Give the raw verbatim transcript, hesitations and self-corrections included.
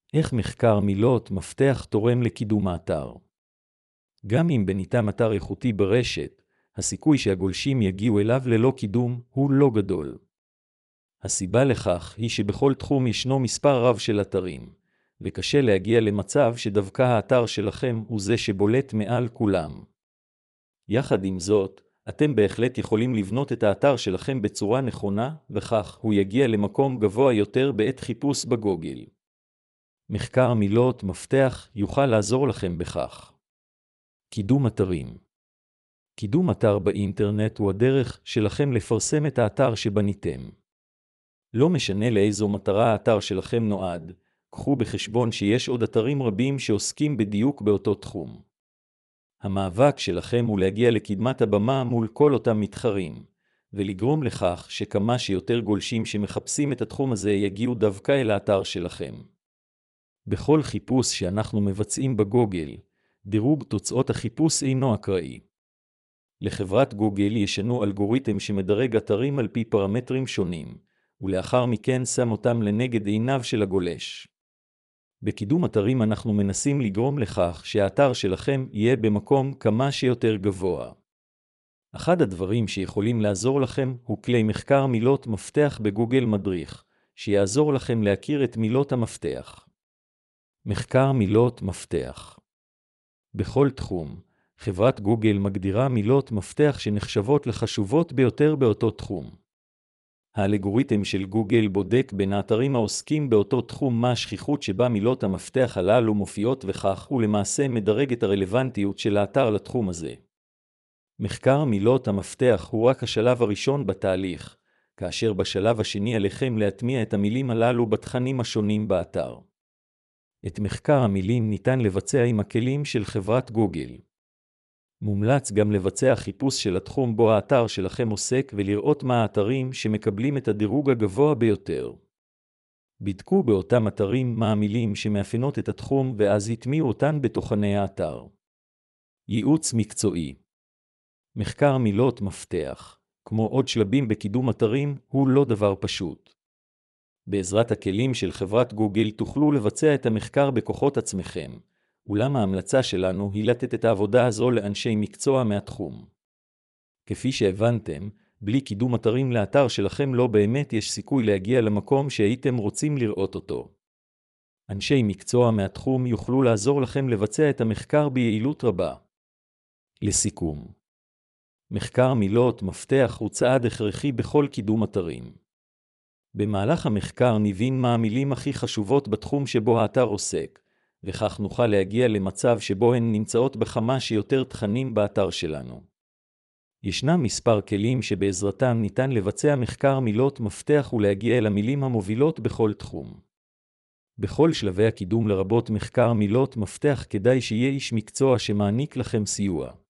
איך מחקר מילות מפתח תורם לקידום האתר? גם אם בניתם אתר איכותי ברשת, הסיכוי שהגולשים יגיעו אליו ללא קידום הוא לא גדול. הסיבה לכך היא שבכל תחום ישנו מספר רב של אתרים, וקשה להגיע למצב שדווקא האתר שלכם הוא זה שבולט מעל כולם. יחד עם זאת, אתם בהחלט יכולים לבנות את האתר שלכם בצורה נכונה, וכך הוא יגיע למקום גבוה יותר בעת חיפוש בגוגל. מחקר מילות מפתח יוכל לעזור לכם בכך. קידום אתרים. קידום אתר באינטרנט הוא הדרך שלכם לפרסם את האתר שבניתם. לא משנה לאיזו מטרה האתר שלכם נועד, קחו בחשבון שיש עוד אתרים רבים שעוסקים בדיוק באותו תחום. המאבק שלכם הוא להגיע לקדמת הבמה מול כל אותם מתחרים, ולגרום לכך שכמה שיותר גולשים שמחפשים את התחום הזה יגיעו דווקא אל האתר שלכם. בכל חיפוש שאנחנו מבצעים בגוגל, דירוג תוצאות החיפוש אינו אקראי. לחברת גוגל ישנו אלגוריתם שמדרג אתרים על פי פרמטרים שונים, ולאחר מכן שם אותם לנגד עיניו של הגולש. בקידום אתרים אנחנו מנסים לגרום לכך שהאתר שלכם יהיה במקום כמה שיותר גבוה. אחד הדברים שיכולים לעזור לכם הוא כלי מחקר מילות מפתח בגוגל מדריך, שיעזור לכם להכיר את מילות המפתח. מחקר מילות מפתח. בכל תחום, חברת גוגל מגדירה מילות מפתח שנחשבות לחשובות ביותר באותו תחום. האלגוריתם של גוגל בודק בין האתרים העוסקים באותו תחום מה השכיחות שבה מילות המפתח הללו מופיעות, וכך הוא למעשה מדרג את הרלוונטיות של האתר לתחום הזה. מחקר מילות המפתח הוא רק השלב הראשון בתהליך, כאשר בשלב השני עליכם להטמיע את המילים הללו בתכנים השונים באתר. את מחקר המילים ניתן לבצע עם הכלים של חברת גוגל. מומלץ גם לבצע חיפוש של התחום בו האתר שלכם עוסק ולראות מה האתרים שמקבלים את הדירוג הגבוה ביותר. בדקו באותם אתרים מה המילים שמאפיינות את התחום ואז יטמיעו אותן בתוכני האתר. ייעוץ מקצועי. מחקר מילות מפתח, כמו עוד שלבים בקידום אתרים, הוא לא דבר פשוט. בעזרת הכלים של חברת גוגל תוכלו לבצע את המחקר בכוחות עצמכם. אולם ההמלצה שלנו היא לתת את העבודה הזו לאנשי מקצוע מהתחום. כפי שהבנתם, בלי קידום אתרים לאתר שלכם לא באמת יש סיכוי להגיע למקום שהייתם רוצים לראות אותו. אנשי מקצוע מהתחום יוכלו לעזור לכם לבצע את המחקר ביעילות רבה. לסיכום, מחקר מילות מפתח הוא צעד הכרחי בכל קידום אתרים. במהלך המחקר נבין מה המילים הכי חשובות בתחום שבו האתר עוסק, וכך נוכל להגיע למצב שבו הן נמצאות בכמה שיותר תכנים באתר שלנו. ישנם מספר כלים שבעזרתם ניתן לבצע מחקר מילות מפתח ולהגיע אל המילים המובילות בכל תחום. בכל שלבי הקידום לרבות מחקר מילות מפתח כדאי שיהיה איש מקצוע שמעניק לכם סיוע.